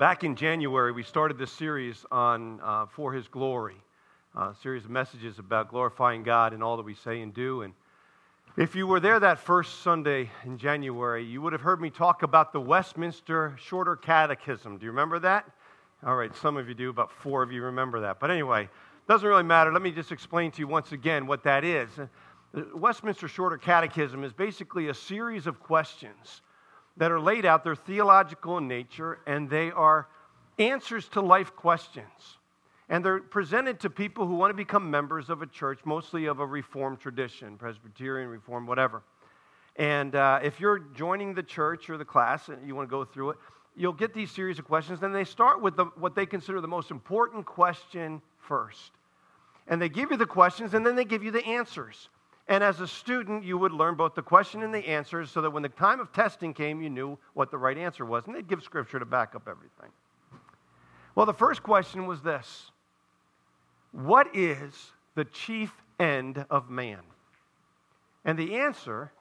Back in January, we started this series on For His Glory, a series of messages about glorifying God in all that we say and do. And if you were there that first Sunday in January, you would have heard me talk about the Westminster Shorter Catechism. Do you remember that? All right, some of you do, about 4 of you remember that. But anyway, doesn't really matter. Let me just explain to you once again what that is. The Westminster Shorter Catechism is basically a series of questions that are laid out. They're theological in nature, and they are answers to life questions. And they're presented to people who want to become members of a church, mostly of a Reformed tradition, Presbyterian, Reformed, whatever. And if you're joining the church or the class and you want to go through it, you'll get these series of questions. Then they start with what they consider the most important question first. And they give you the questions, and then they give you the answers. And as a student, you would learn both the question and the answers so that when the time of testing came, you knew what the right answer was. And they'd give Scripture to back up everything. Well, the first question was this: what is the chief end of man? And the answer,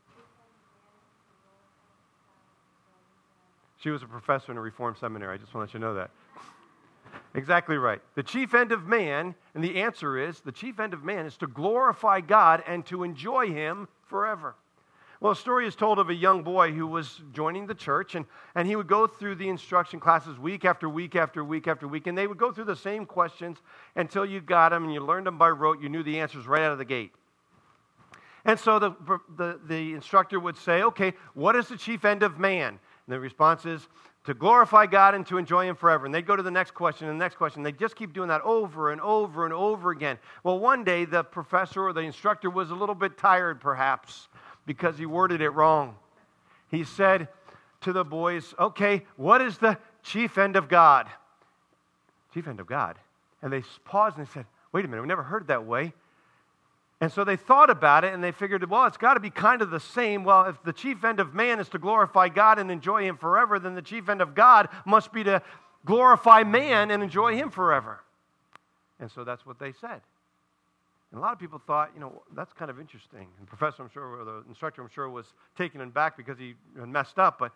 she was a professor in a Reformed seminary. I just want to let you know that. Exactly right. The chief end of man, and the answer is, the chief end of man is to glorify God and to enjoy Him forever. Well, a story is told of a young boy who was joining the church, and he would go through the instruction classes week after week after week after week, and they would go through the same questions until you got them and you learned them by rote. You knew the answers right out of the gate. And so the instructor would say, okay, what is the chief end of man? And the response is, to glorify God and to enjoy Him forever. And they'd go to the next question and the next question. They just keep doing that over and over and over again. Well, one day the professor or the instructor was a little bit tired, perhaps, because he worded it wrong. He said to the boys, okay, what is the chief end of God? Chief end of God. And they paused and they said, wait a minute, we never heard it that way. And so they thought about it, and they figured, well, it's got to be kind of the same. Well, if the chief end of man is to glorify God and enjoy Him forever, then the chief end of God must be to glorify man and enjoy Him forever. And so that's what they said. And a lot of people thought, that's kind of interesting. And the professor, I'm sure, or the instructor, I'm sure, was taken aback because he had messed up. But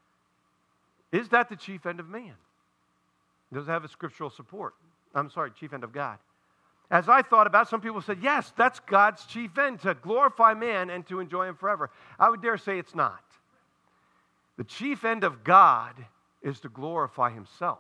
is that the chief end of man? Does it have a scriptural support? Chief end of God. As I thought about it, some people said, yes, that's God's chief end, to glorify man and to enjoy Him forever. I would dare say it's not. The chief end of God is to glorify Himself.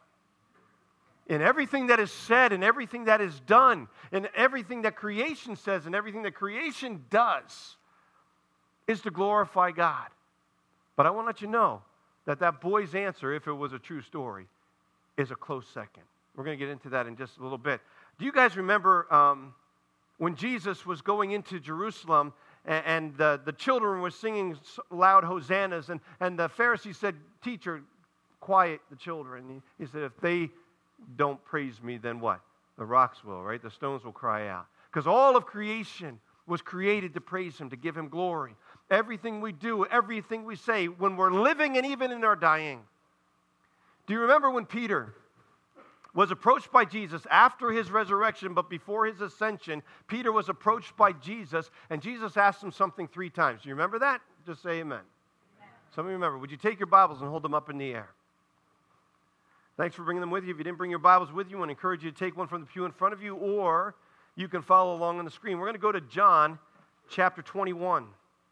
In everything that is said, and everything that is done, and everything that creation says, and everything that creation does, is to glorify God. But I want to let you know that boy's answer, if it was a true story, is a close second. We're going to get into that in just a little bit. Do you guys remember when Jesus was going into Jerusalem and the children were singing loud hosannas, and the Pharisees said, teacher, quiet the children. He said, if they don't praise me, then what? The rocks will, right? The stones will cry out. Because all of creation was created to praise Him, to give Him glory. Everything we do, everything we say, when we're living and even in our dying. Do you remember when Peter was approached by Jesus after His resurrection, but before His ascension? Peter was approached by Jesus, and Jesus asked him something 3 times. Do you remember that? Just say amen. Some of you remember. Would you take your Bibles and hold them up in the air? Thanks for bringing them with you. If you didn't bring your Bibles with you, I want to encourage you to take one from the pew in front of you, or you can follow along on the screen. We're going to go to John chapter 21.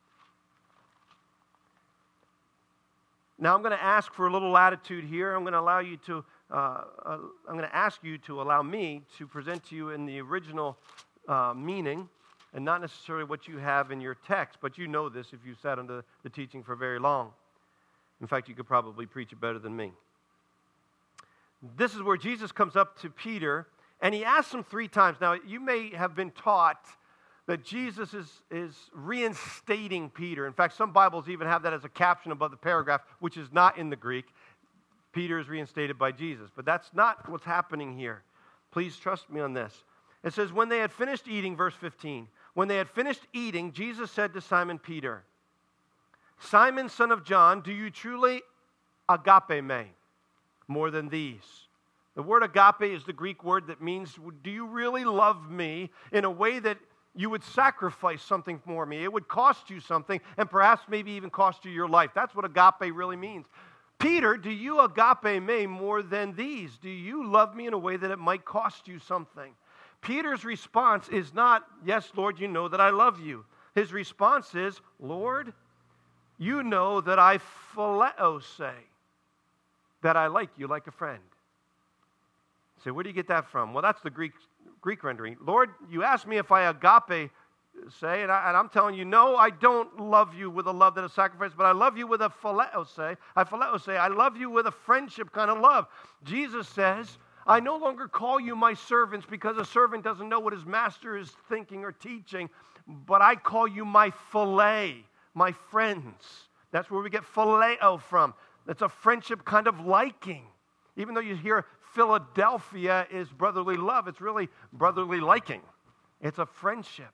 Now, I'm going to ask for a little latitude here. I'm going to allow you to I'm going to ask you to allow me to present to you in the original meaning, and not necessarily what you have in your text, but you know this if you sat under the teaching for very long. In fact, you could probably preach it better than me. This is where Jesus comes up to Peter, and He asks him 3 times. Now, you may have been taught that Jesus is reinstating Peter. In fact, some Bibles even have that as a caption above the paragraph, which is not in the Greek. Peter is reinstated by Jesus. But that's not what's happening here. Please trust me on this. It says, when they had finished eating, verse 15, when they had finished eating, Jesus said to Simon Peter, Simon, son of John, do you truly agape me more than these? The word agape is the Greek word that means, do you really love me in a way that you would sacrifice something for me? It would cost you something, and perhaps maybe even cost you your life. That's what agape really means. Peter, do you agape me more than these? Do you love me in a way that it might cost you something? Peter's response is not, yes, Lord, you know that I love you. His response is, Lord, you know that I phileo say, that I like you like a friend. So where do you get that from? Well, that's the Greek rendering. Lord, you asked me if I agape say, and I'm telling you, no, I don't love you with a love that is sacrificed, but I love you with a phileo say. I love you with a friendship kind of love. Jesus says, I no longer call you my servants because a servant doesn't know what his master is thinking or teaching, but I call you my philae, my friends. That's where we get phileo from. That's a friendship kind of liking. Even though you hear Philadelphia is brotherly love, it's really brotherly liking. It's a friendship.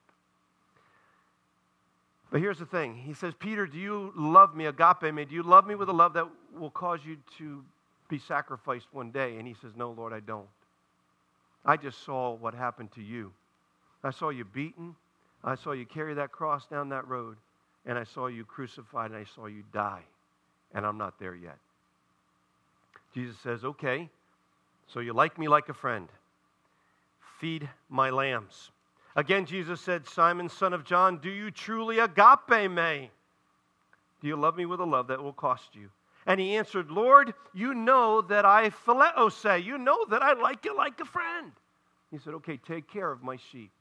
But here's the thing. He says, Peter, do you love me, agape me? Do you love me with a love that will cause you to be sacrificed one day? And he says, no, Lord, I don't. I just saw what happened to you. I saw you beaten. I saw you carry that cross down that road. And I saw you crucified, and I saw you die. And I'm not there yet. Jesus says, okay, so you like me like a friend. Feed my lambs. Again, Jesus said, Simon, son of John, do you truly agape me? Do you love me with a love that will cost you? And he answered, Lord, you know that I phileo say. You know that I like you like a friend. He said, okay, take care of my sheep.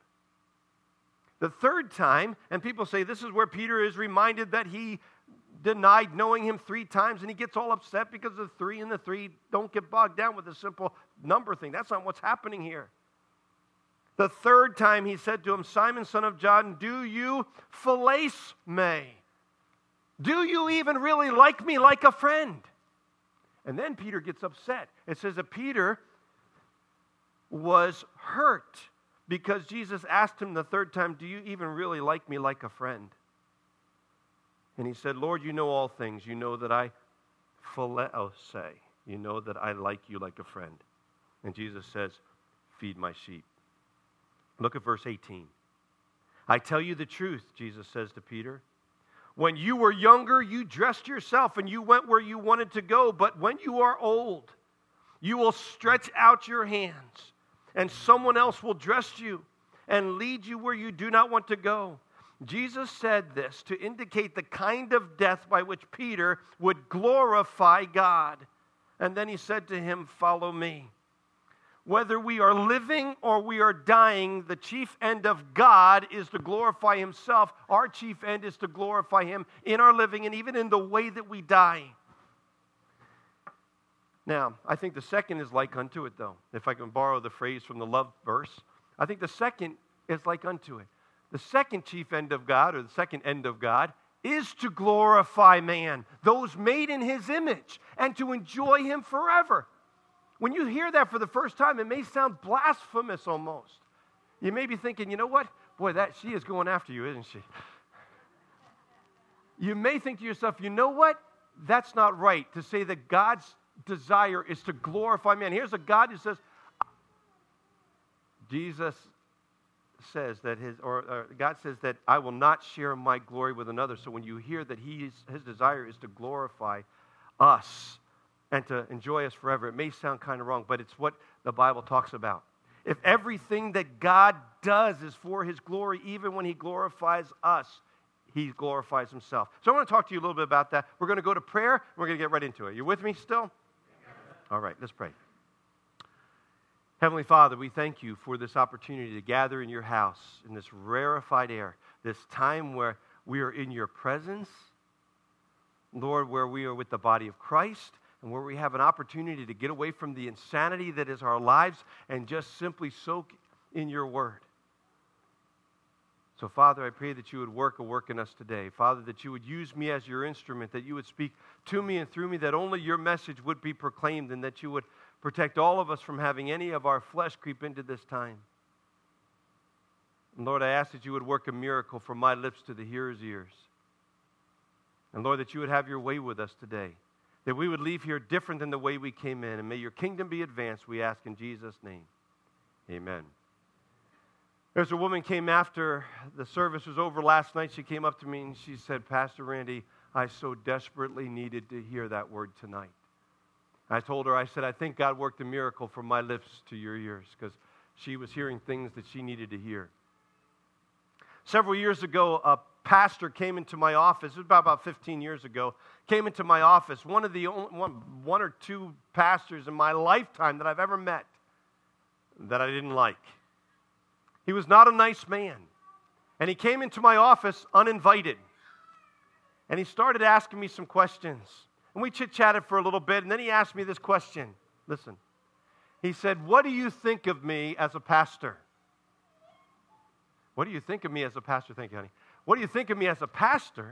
The third time, and people say this is where Peter is reminded that he denied knowing him 3 times, and he gets all upset because the 3 and the 3 don't get bogged down with a simple number thing. That's not what's happening here. The third time he said to him, Simon, son of John, do you philase me? Do you even really like me like a friend? And then Peter gets upset. It says that Peter was hurt because Jesus asked him the third time, do you even really like me like a friend? And he said, Lord, you know all things. You know that I phileo say. You know that I like you like a friend. And Jesus says, feed my sheep. Look at verse 18. I tell you the truth, Jesus says to Peter. When you were younger, you dressed yourself and you went where you wanted to go. But when you are old, you will stretch out your hands and someone else will dress you and lead you where you do not want to go. Jesus said this to indicate the kind of death by which Peter would glorify God. And then he said to him, follow me. Whether we are living or we are dying, the chief end of God is to glorify himself. Our chief end is to glorify him in our living and even in the way that we die. Now, I think the second is like unto it, though. If I can borrow the phrase from the love verse, I think the second is like unto it. The second chief end of God, or the second end of God, is to glorify man, those made in his image, and to enjoy him forever. When you hear that for the first time, it may sound blasphemous almost. You may be thinking, you know what? Boy, she is going after you, isn't she? You may think to yourself, you know what? That's not right to say that God's desire is to glorify man. Here's a God who says, Jesus says that God says that I will not share my glory with another. So when you hear that his desire is to glorify us and to enjoy us forever, it may sound kind of wrong, but it's what the Bible talks about. If everything that God does is for his glory, even when he glorifies us, he glorifies himself. So I want to talk to you a little bit about that. We're going to go to prayer, and we're going to get right into it. You with me still? All right, let's pray. Heavenly Father, we thank you for this opportunity to gather in your house in this rarefied air, this time where we are in your presence, Lord, where we are with the body of Christ, and where we have an opportunity to get away from the insanity that is our lives and just simply soak in your word. So, Father, I pray that you would work a work in us today. Father, that you would use me as your instrument, that you would speak to me and through me, that only your message would be proclaimed, and that you would protect all of us from having any of our flesh creep into this time. And Lord, I ask that you would work a miracle from my lips to the hearer's ears. And Lord, that you would have your way with us today. That we would leave here different than the way we came in. And may your kingdom be advanced, we ask in Jesus' name. Amen. There's a woman came after the service was over last night. She came up to me and she said, Pastor Randy, I so desperately needed to hear that word tonight. I told her, I said, I think God worked a miracle from my lips to your ears, because she was hearing things that she needed to hear. Several years ago, a pastor came into my office. It was about 15 years ago. Came into my office. One of the one or two pastors in my lifetime that I've ever met that I didn't like. He was not a nice man. And he came into my office uninvited. And he started asking me some questions. And we chit-chatted for a little bit, and then he asked me this question. Listen. He said, what do you think of me as a pastor? What do you think of me as a pastor? Thank you, honey. What do you think of me as a pastor?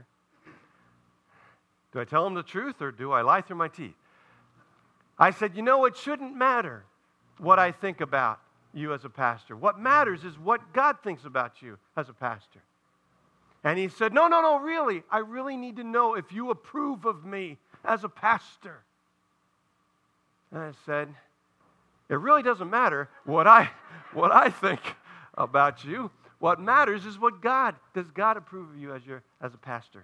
Do I tell him the truth, or do I lie through my teeth? I said, it shouldn't matter what I think about you as a pastor. What matters is what God thinks about you as a pastor. And he said, no, really. I really need to know if you approve of me as a pastor. And I said, it really doesn't matter what I think about you. What matters is what does God approve of you as a pastor?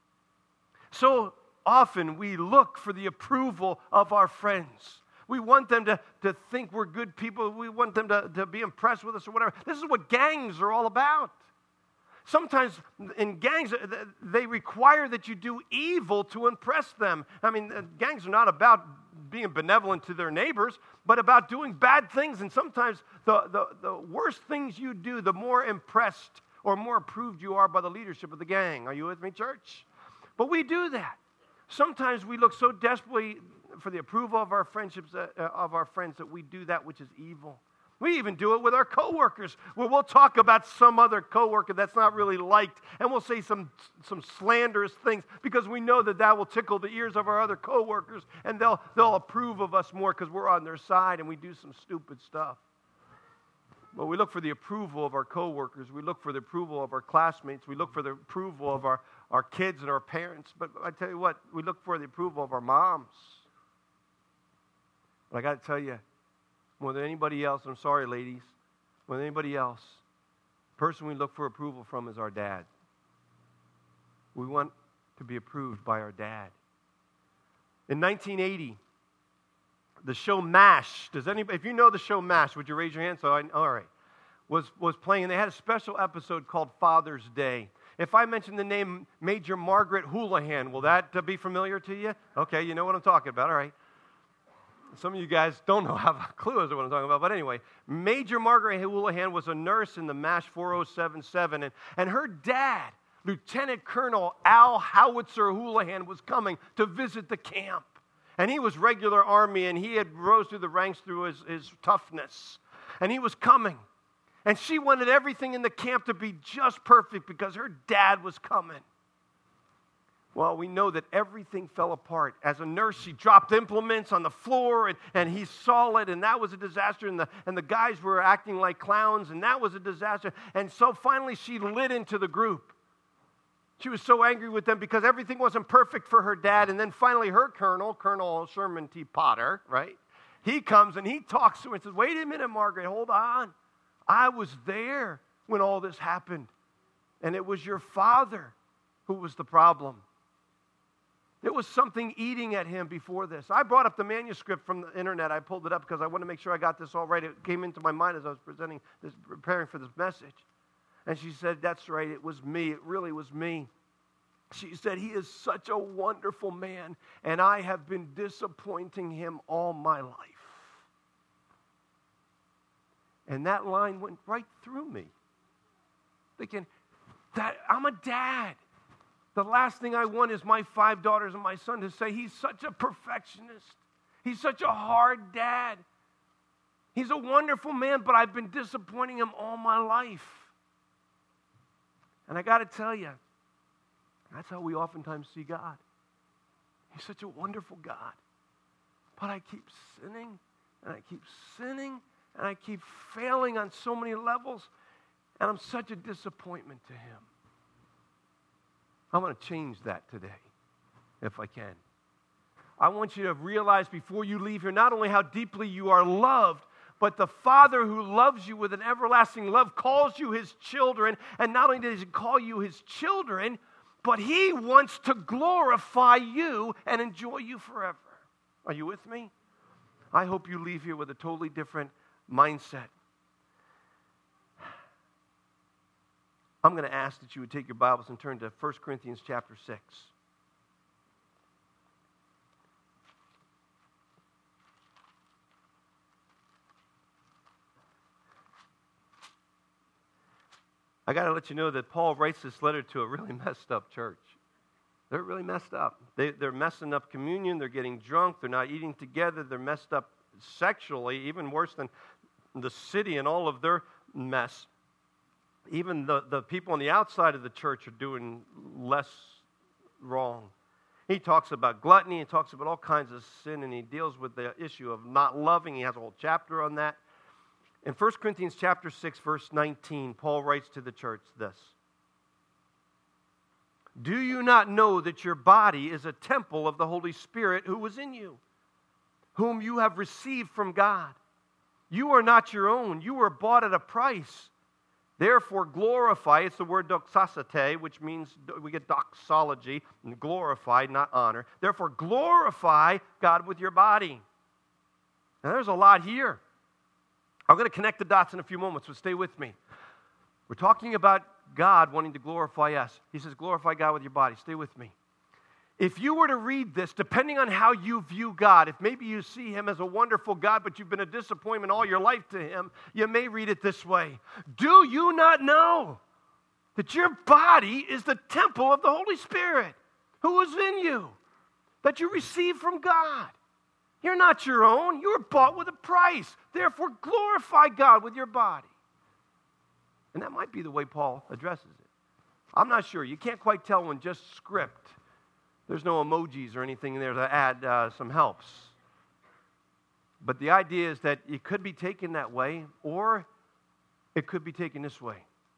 So often we look for the approval of our friends. We want them to think we're good people. We want them to be impressed with us or whatever. This is what gangs are all about. Sometimes in gangs, they require that you do evil to impress them. I mean, gangs are not about being benevolent to their neighbors, but about doing bad things. And sometimes the worst things you do, the more impressed or more approved you are by the leadership of the gang. Are you with me, church? But we do that. Sometimes we look so desperately for the approval of our friendships, of our friends, that we do that which is evil. We even do it with our coworkers, where we'll talk about some other coworker that's not really liked, and we'll say some slanderous things because we know that will tickle the ears of our other coworkers, and they'll approve of us more because we're on their side and we do some stupid stuff. But we look for the approval of our coworkers. We look for the approval of our classmates. We look for the approval of our kids and our parents. But I tell you what, we look for the approval of our moms. But I got to tell you, more than anybody else, I'm sorry, ladies, more than anybody else, the person we look for approval from is our dad. We want to be approved by our dad. In 1980, the show MASH, if you know the show MASH, would you raise your hand? All right, was playing, and they had a special episode called Father's Day. If I mention the name Major Margaret Houlihan, will that be familiar to you? Okay, you know what I'm talking about, all right. Some of you guys don't have a clue as to what I'm talking about, but anyway, Major Margaret Houlihan was a nurse in the MASH 4077, and her dad, Lieutenant Colonel Al Howitzer Houlihan, was coming to visit the camp. And he was regular Army, and he had rose through the ranks through his toughness. And he was coming. And she wanted everything in the camp to be just perfect because her dad was coming. Well, we know that everything fell apart. As a nurse, she dropped implements on the floor, and he saw it, and that was a disaster. And the guys were acting like clowns, and that was a disaster. And so finally, she lit into the group. She was so angry with them because everything wasn't perfect for her dad. And then finally, her Colonel Sherman T. Potter, right? He comes and he talks to her and says, wait a minute, Margaret, hold on. I was there when all this happened. And it was your father who was the problem. There was something eating at him before this. I brought up the manuscript from the internet. I pulled it up because I wanted to make sure I got this all right. It came into my mind as I was preparing for this message. And she said, that's right, it was me. It really was me. She said, he is such a wonderful man, and I have been disappointing him all my life. And that line went right through me. Thinking, that I'm a dad. The last thing I want is my 5 daughters and my son to say, he's such a perfectionist. He's such a hard dad. He's a wonderful man, but I've been disappointing him all my life. And I got to tell you, that's how we oftentimes see God. He's such a wonderful God. But I keep sinning, and I keep sinning, and I keep failing on so many levels, and I'm such a disappointment to him. I want to change that today, if I can. I want you to realize before you leave here not only how deeply you are loved, but the Father who loves you with an everlasting love calls you his children. And not only does he call you his children, but he wants to glorify you and enjoy you forever. Are you with me? I hope you leave here with a totally different mindset. I'm going to ask that you would take your Bibles and turn to 1 Corinthians chapter 6. I got to let you know that Paul writes this letter to a really messed up church. They're really messed up. They're messing up communion. They're getting drunk. They're not eating together. They're messed up sexually, even worse than the city and all of their mess. Even the people on the outside of the church are doing less wrong. He talks about gluttony. He talks about all kinds of sin, and he deals with the issue of not loving. He has a whole chapter on that. In 1 Corinthians chapter 6, verse 19, Paul writes to the church this. Do you not know that your body is a temple of the Holy Spirit who was in you, whom you have received from God? You are not your own. You were bought at a price. Therefore glorify, it's the word doxasate, which means we get doxology, and glorify, not honor. Therefore glorify God with your body. Now there's a lot here. I'm going to connect the dots in a few moments, so stay with me. We're talking about God wanting to glorify us. He says, glorify God with your body. Stay with me. If you were to read this, depending on how you view God, if maybe you see him as a wonderful God, but you've been a disappointment all your life to him, you may read it this way. Do you not know that your body is the temple of the Holy Spirit who is in you, that you receive from God? You're not your own. You were bought with a price. Therefore, glorify God with your body. And that might be the way Paul addresses it. I'm not sure. You can't quite tell when just script. There's no emojis or anything there to add some helps. But the idea is that it could be taken that way, or it could be taken this way.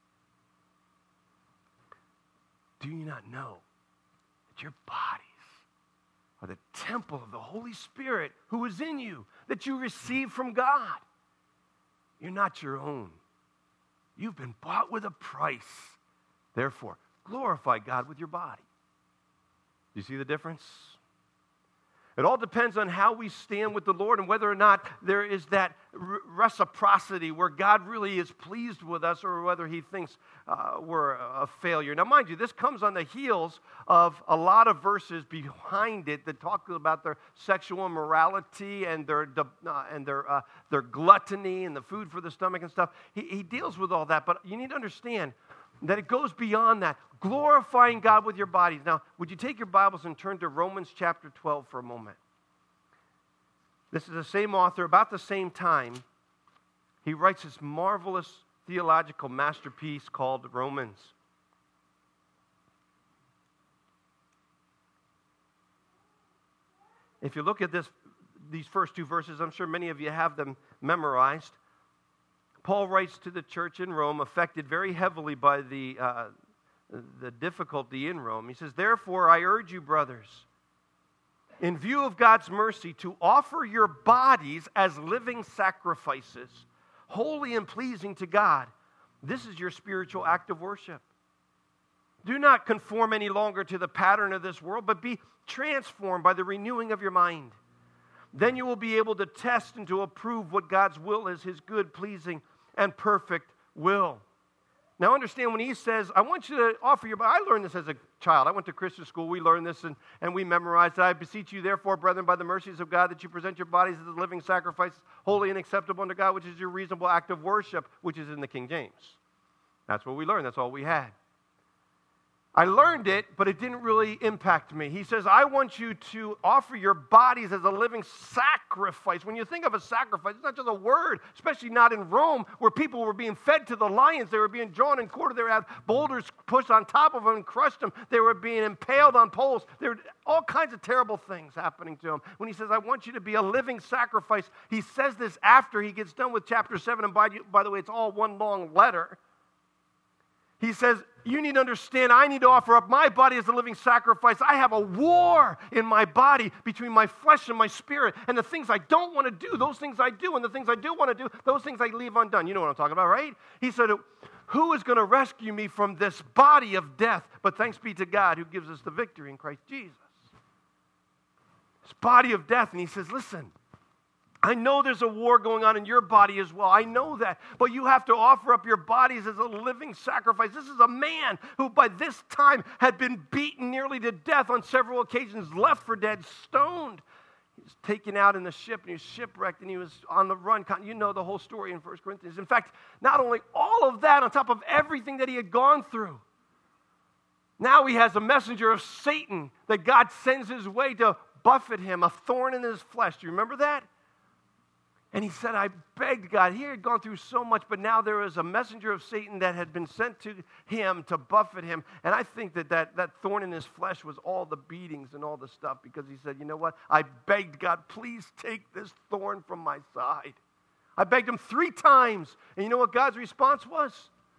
Do you not know that your bodies are the temple of the Holy Spirit who is in you, that you receive from God? You're not your own. You've been bought with a price. Therefore, glorify God with your body. Do you see the difference? It all depends on how we stand with the Lord and whether or not there is that reciprocity where God really is pleased with us or whether he thinks we're a failure. Now, mind you, this comes on the heels of a lot of verses behind it that talk about their sexual immorality and their gluttony and the food for the stomach and stuff. He deals with all that, but you need to understand that it goes beyond that. Glorifying God with your bodies. Now, would you take your Bibles and turn to Romans chapter 12 for a moment? This is the same author, about the same time. He writes this marvelous theological masterpiece called Romans. If you look at these first two verses, I'm sure many of you have them memorized. Paul writes to the church in Rome, affected very heavily by the difficulty in Rome. He says, therefore, I urge you, brothers, in view of God's mercy, to offer your bodies as living sacrifices, holy and pleasing to God. This is your spiritual act of worship. Do not conform any longer to the pattern of this world, but be transformed by the renewing of your mind. Then you will be able to test and to approve what God's will is, his good, pleasing, and perfect will. Now understand, when he says, I want you to offer your body. I learned this as a child. I went to Christian school. We learned this and we memorized it. I beseech you, therefore, brethren, by the mercies of God, that you present your bodies as a living sacrifice, holy and acceptable unto God, which is your reasonable act of worship, which is in the King James. That's what we learned. That's all we had. I learned it, but it didn't really impact me. He says, I want you to offer your bodies as a living sacrifice. When you think of a sacrifice, it's not just a word, especially not in Rome, where people were being fed to the lions. They were being drawn and quartered. They would have boulders pushed on top of them and crushed them. They were being impaled on poles. There were all kinds of terrible things happening to them. When he says, I want you to be a living sacrifice, he says this after he gets done with chapter 7. And by the way, it's all one long letter. He says, you need to understand, I need to offer up my body as a living sacrifice. I have a war in my body between my flesh and my spirit. And the things I don't want to do, those things I do. And the things I do want to do, those things I leave undone. You know what I'm talking about, right? He said, who is going to rescue me from this body of death? But thanks be to God who gives us the victory in Christ Jesus. This body of death. And he says, listen, I know there's a war going on in your body as well. I know that. But you have to offer up your bodies as a living sacrifice. This is a man who by this time had been beaten nearly to death on several occasions, left for dead, stoned. He was taken out in the ship, and he was shipwrecked, and he was on the run. You know the whole story in 1 Corinthians. In fact, not only all of that, on top of everything that he had gone through, now he has a messenger of Satan that God sends his way to buffet him, a thorn in his flesh. Do you remember that? And he said, I begged God. He had gone through so much, but now there was a messenger of Satan that had been sent to him to buffet him. And I think that thorn in his flesh was all the beatings and all the stuff, because he said, you know what? I begged God, please take this thorn from my side. I begged him 3 times. And you know what God's response was?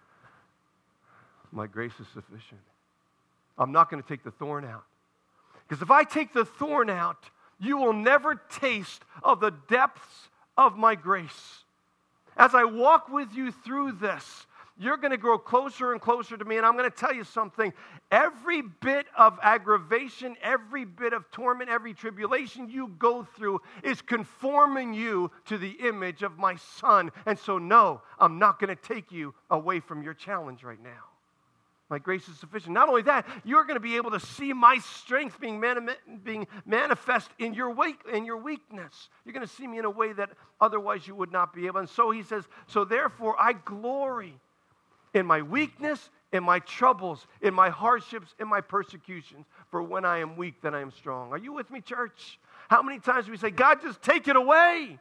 My grace is sufficient. I'm not going to take the thorn out. Because if I take the thorn out, you will never taste of the depths of my grace. As I walk with you through this, you're going to grow closer and closer to me. And I'm going to tell you something. Every bit of aggravation, every bit of torment, every tribulation you go through is conforming you to the image of my Son. And so, no, I'm not going to take you away from your challenge right now. My grace is sufficient. Not only that, you're going to be able to see my strength being manifest in your weakness. You're going to see me in a way that otherwise you would not be able. And so he says, so therefore I glory in my weakness, in my troubles, in my hardships, in my persecutions. For when I am weak, then I am strong. Are you with me, church? How many times do we say, God, just take it away?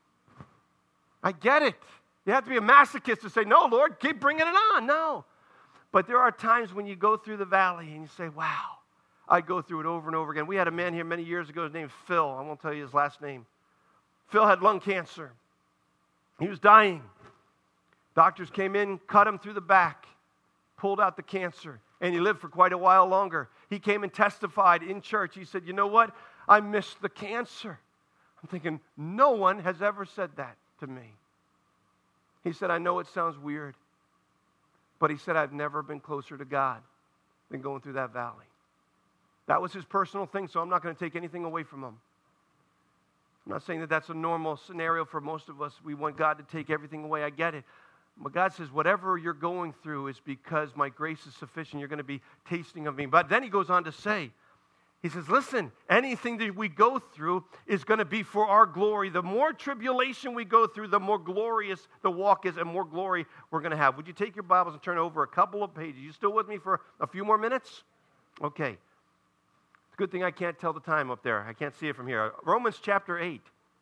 I get it. You have to be a masochist to say, no, Lord, keep bringing it on. No. But there are times when you go through the valley and you say, wow, I go through it over and over again. We had a man here many years ago, his name is Phil. I won't tell you his last name. Phil had lung cancer. He was dying. Doctors came in, cut him through the back, pulled out the cancer, and he lived for quite a while longer. He came and testified in church. He said, you know what? I missed the cancer. I'm thinking, no one has ever said that to me. He said, I know it sounds weird. But he said, I've never been closer to God than going through that valley. That was his personal thing, so I'm not going to take anything away from him. I'm not saying that that's a normal scenario for most of us. We want God to take everything away. I get it. But God says, whatever you're going through is because my grace is sufficient. You're going to be tasting of me. But then he goes on to say, he says, listen, anything that we go through is going to be for our glory. The more tribulation we go through, the more glorious the walk is and more glory we're going to have. Would you take your Bibles and turn over a couple of pages? You still with me for a few more minutes? Okay. It's a good thing I can't tell the time up there. I can't see it from here. Romans chapter 8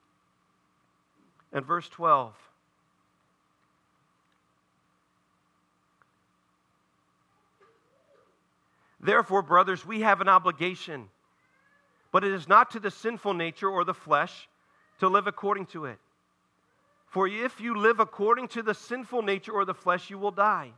and verse 12. Therefore, brothers, we have an obligation, but it is not to the sinful nature or the flesh to live according to it. For if you live according to the sinful nature or the flesh, you will die.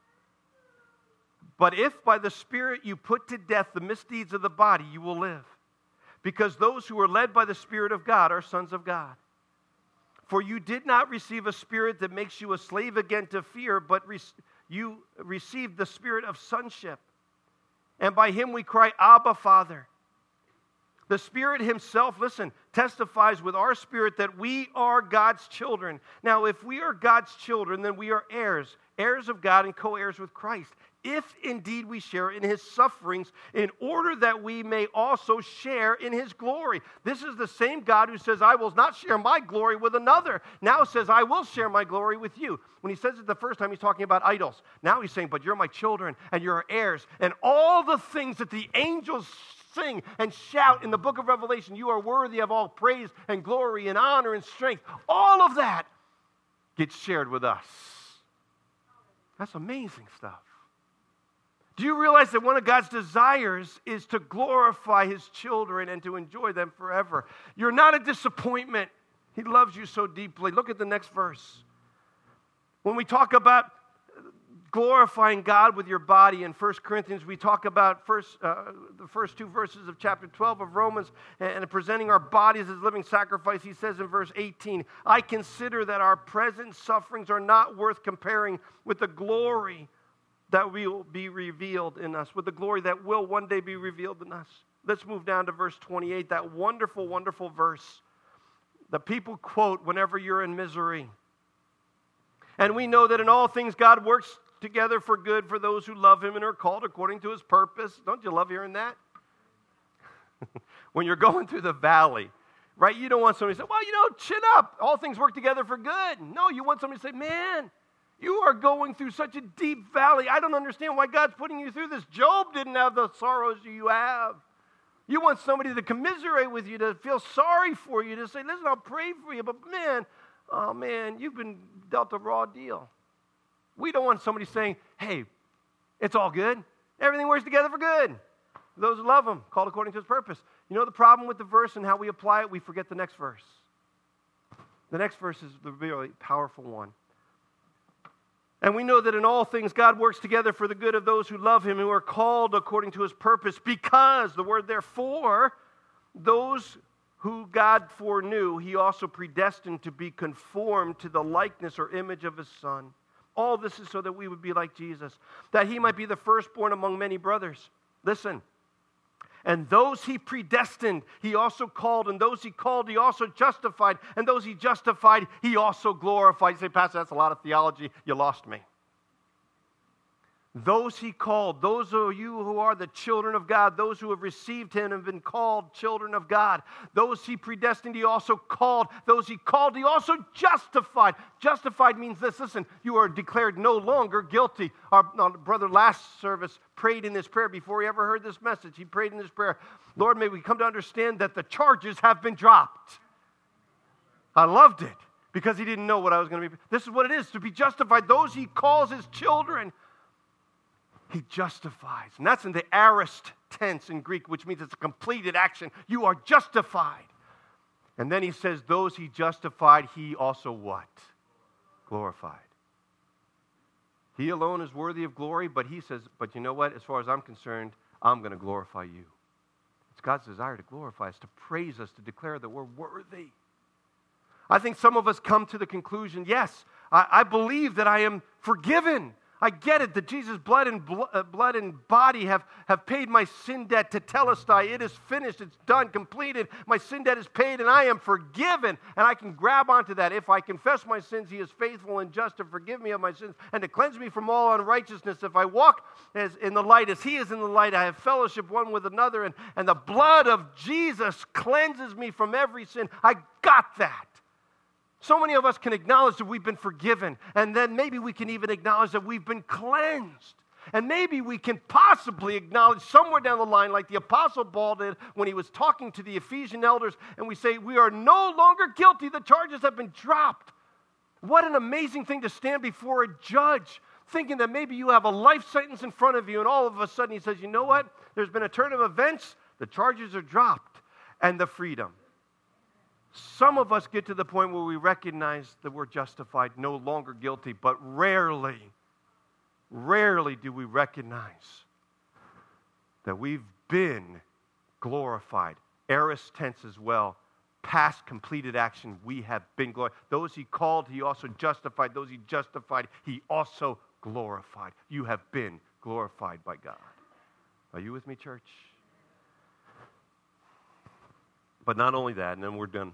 But if by the Spirit you put to death the misdeeds of the body, you will live. Because those who are led by the Spirit of God are sons of God. For you did not receive a spirit that makes you a slave again to fear, but you received the spirit of sonship. And by him we cry, Abba, Father. The Spirit himself, listen, testifies with our spirit that we are God's children. Now, if we are God's children, then we are heirs, heirs of God and co-heirs with Christ. If indeed we share in his sufferings, in order that we may also share in his glory. This is the same God who says, I will not share my glory with another. Now says, I will share my glory with you. When he says it the first time, he's talking about idols. Now he's saying, but you're my children and you're heirs. And all the things that the angels sing and shout in the book of Revelation, you are worthy of all praise and glory and honor and strength. All of that gets shared with us. That's amazing stuff. Do you realize that one of God's desires is to glorify his children and to enjoy them forever? You're not a disappointment. He loves you so deeply. Look at the next verse. When we talk about glorifying God with your body. In 1 Corinthians, we talk about the first 2 verses of chapter 12 of Romans and presenting our bodies as living sacrifice. He says in verse 18, I consider that our present sufferings are not worth comparing with the glory that will be revealed in us, with the glory that will one day be revealed in us. Let's move down to verse 28, that wonderful, wonderful verse that people quote whenever you're in misery. And we know that in all things God works together for good for those who love him and are called according to his purpose. Don't you love hearing that? When you're going through the valley, right? You don't want somebody to say, well, chin up. All things work together for good. No, you want somebody to say, man, you are going through such a deep valley. I don't understand why God's putting you through this. Job didn't have the sorrows you have. You want somebody to commiserate with you, to feel sorry for you, to say, listen, I'll pray for you, but man, you've been dealt a raw deal. We don't want somebody saying, hey, it's all good. Everything works together for good. Those who love him, called according to his purpose. You know the problem with the verse and how we apply it? We forget the next verse. The next verse is the really powerful one. And we know that in all things God works together for the good of those who love him, who are called according to his purpose, because, the word therefore, those who God foreknew, he also predestined to be conformed to the likeness or image of his Son. All this is so that we would be like Jesus, that he might be the firstborn among many brothers. Listen. And those he predestined, he also called. And those he called, he also justified. And those he justified, he also glorified. You say, Pastor, that's a lot of theology. You lost me. Those he called, those of you who are the children of God, those who have received him and have been called children of God. Those he predestined, he also called. Those he called, he also justified. Justified means this. Listen, you are declared no longer guilty. Our brother last service prayed in this prayer before he ever heard this message. He prayed in this prayer, Lord, may we come to understand that the charges have been dropped. I loved it because he didn't know what I was going to be. This is what it is to be justified. Those he calls his children, he justifies. And that's in the aorist tense in Greek, which means it's a completed action. You are justified. And then he says, those he justified, he also what? Glorified. He alone is worthy of glory, but he says, but you know what? As far as I'm concerned, I'm going to glorify you. It's God's desire to glorify us, to praise us, to declare that we're worthy. I think some of us come to the conclusion, yes, I believe that I am forgiven. I get it that Jesus' blood and body have paid my sin debt to telestai. It is finished. It's done, completed. My sin debt is paid, and I am forgiven. And I can grab onto that. If I confess my sins, he is faithful and just to forgive me of my sins and to cleanse me from all unrighteousness. If I walk as in the light as he is in the light, I have fellowship one with another, and the blood of Jesus cleanses me from every sin. I got that. So many of us can acknowledge that we've been forgiven, and then maybe we can even acknowledge that we've been cleansed. And maybe we can possibly acknowledge somewhere down the line, like the Apostle Paul did when he was talking to the Ephesian elders, and we say, we are no longer guilty. The charges have been dropped. What an amazing thing to stand before a judge, thinking that maybe you have a life sentence in front of you, and all of a sudden he says, you know what? There's been a turn of events. The charges are dropped, and the freedom. Some of us get to the point where we recognize that we're justified, no longer guilty, but rarely do we recognize that we've been glorified. Aorist tense as well. Past completed action, we have been glorified. Those he called, he also justified. Those he justified, he also glorified. You have been glorified by God. Are you with me, church? But not only that, and then we're done.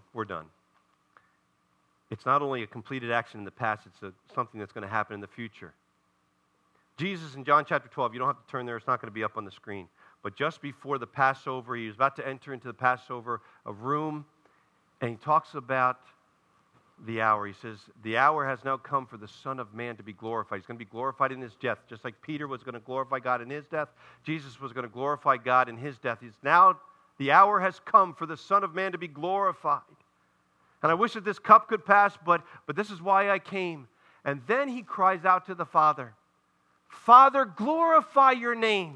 It's not only a completed action in the past, it's something that's going to happen in the future. Jesus in John chapter 12, you don't have to turn there, it's not going to be up on the screen. But just before the Passover, he was about to enter into the Passover, a room, and he talks about the hour. He says, the hour has now come for the Son of Man to be glorified. He's going to be glorified in his death. Just like Peter was going to glorify God in his death, Jesus was going to glorify God in his death. The hour has come for the Son of Man to be glorified. And I wish that this cup could pass, but this is why I came. And then he cries out to the Father, Father, glorify your name.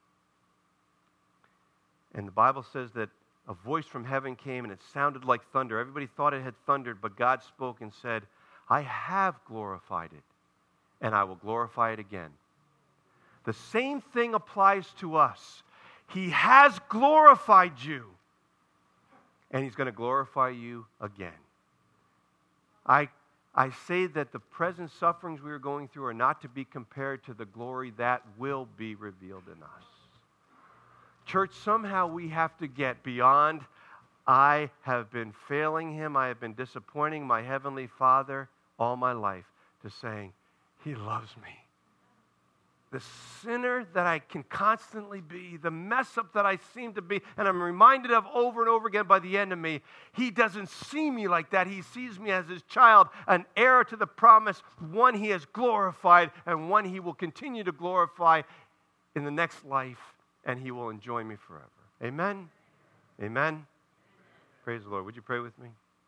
And the Bible says that a voice from heaven came and it sounded like thunder. Everybody thought it had thundered, but God spoke and said, I have glorified it, and I will glorify it again. The same thing applies to us. He has glorified you, and He's going to glorify you again. I say that the present sufferings we are going through are not to be compared to the glory that will be revealed in us. Church, somehow we have to get beyond, I have been failing Him, I have been disappointing my Heavenly Father all my life, to saying, He loves me. The sinner that I can constantly be, the mess up that I seem to be, and I'm reminded of over and over again by the enemy, He doesn't see me like that. He sees me as His child, an heir to the promise, one He has glorified and one He will continue to glorify in the next life, and He will enjoy me forever. Amen? Amen? Praise the Lord. Would you pray with me?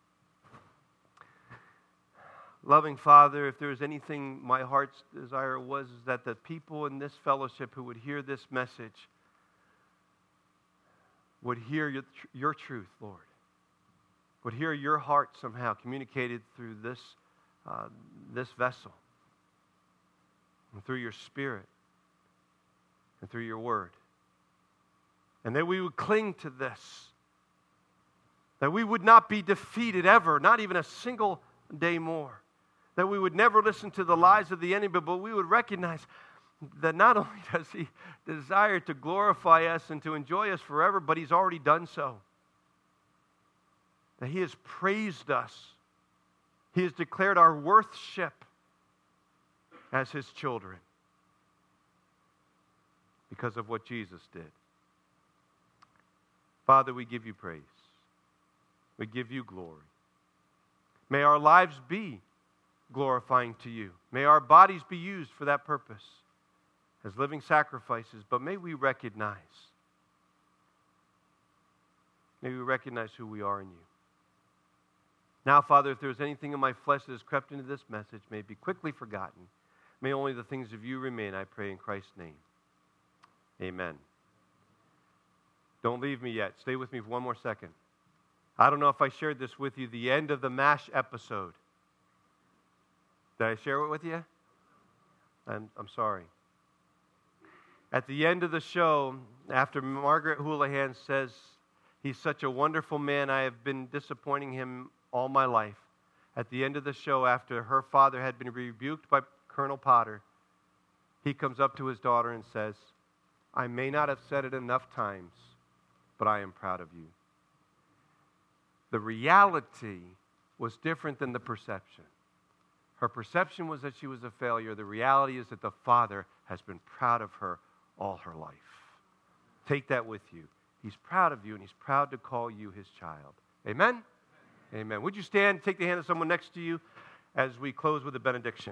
Loving Father, if there is anything my heart's desire was, is that the people in this fellowship who would hear this message would hear your truth, Lord. Would hear your heart somehow communicated through this vessel, and through your Spirit, and through your word. And that we would cling to this. That we would not be defeated ever, not even a single day more. That we would never listen to the lies of the enemy, but we would recognize that not only does He desire to glorify us and to enjoy us forever, but He's already done so. That He has praised us. He has declared our worthship as His children because of what Jesus did. Father, we give you praise. We give you glory. May our lives be glorifying to you. May our bodies be used for that purpose as living sacrifices, but may we recognize who we are in you. Now, Father, if there's anything in my flesh that has crept into this message, may it be quickly forgotten. May only the things of you remain, I pray in Christ's name. Amen. Don't leave me yet. Stay with me for one more second. I don't know if I shared this with you, the end of the MASH episode. Did I share it with you? I'm sorry. At the end of the show, after Margaret Houlihan says, he's such a wonderful man, I have been disappointing him all my life. At the end of the show, after her father had been rebuked by Colonel Potter, he comes up to his daughter and says, I may not have said it enough times, but I am proud of you. The reality was different than the perception. Her perception was that she was a failure. The reality is that the Father has been proud of her all her life. Take that with you. He's proud of you, and He's proud to call you His child. Amen? Amen. Would you stand, take the hand of someone next to you as we close with a benediction?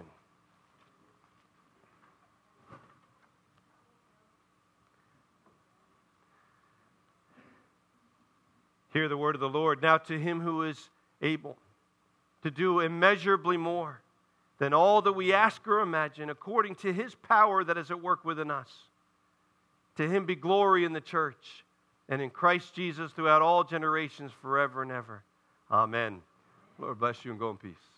Hear the word of the Lord. Now to Him who is able to do immeasurably more than all that we ask or imagine, according to His power that is at work within us. To Him be glory in the church and in Christ Jesus throughout all generations, forever and ever. Amen. Lord bless you and go in peace.